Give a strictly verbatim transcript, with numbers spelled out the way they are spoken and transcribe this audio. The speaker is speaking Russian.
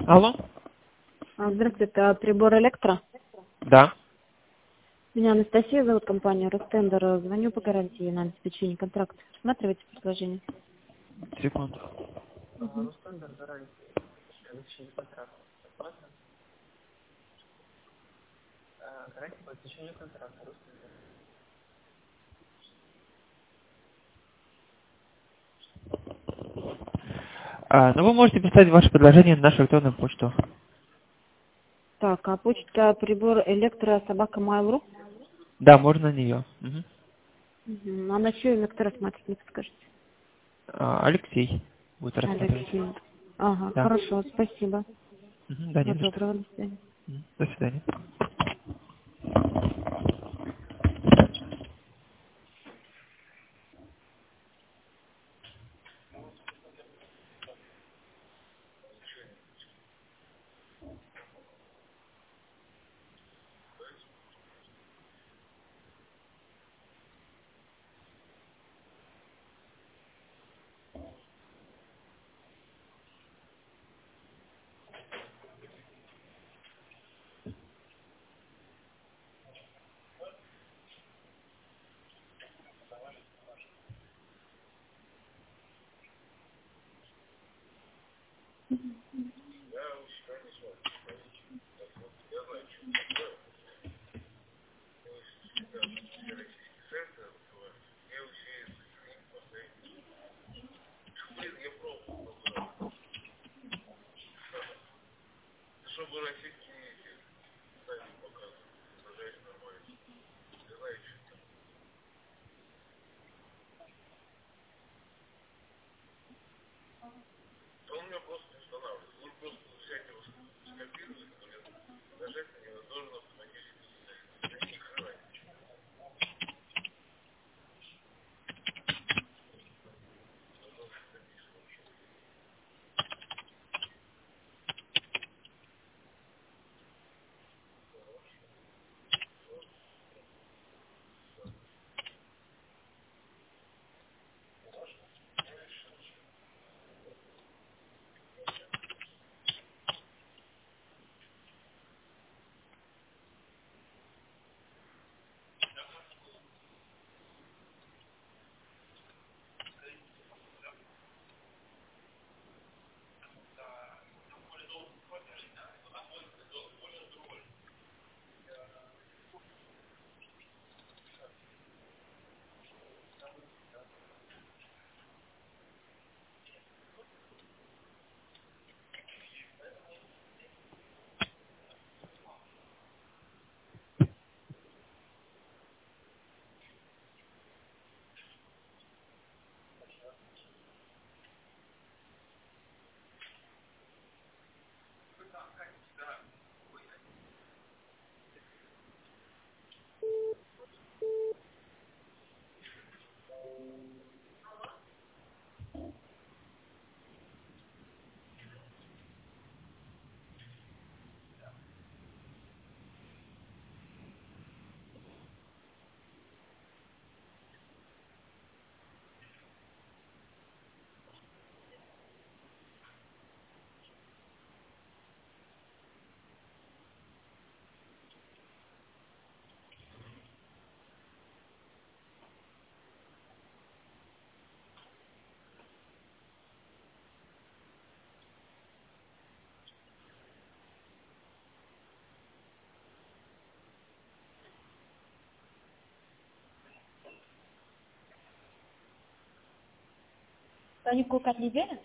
Алло? А, Здравствуйте, это прибор электро. Да. Меня Анастасия зовут, компания Ростендер. Звоню по гарантии на обеспечение контракта. Рассматривайте предложение. Секунду. Угу. А, ну вы можете представить ваше предложение на нашу электронную почту. Так, а почта прибор электро собака Mail.ru? Да, можно на нее. Мгм. Угу. А на чье имя кто рассматривает, не подскажете? А, Алексей будет рассматривать. Алексей. Ага, Да. хорошо, спасибо. Мгм, да, не Всего за что. доброго, до свидания. Мгм, до свидания. Каникул как неделя?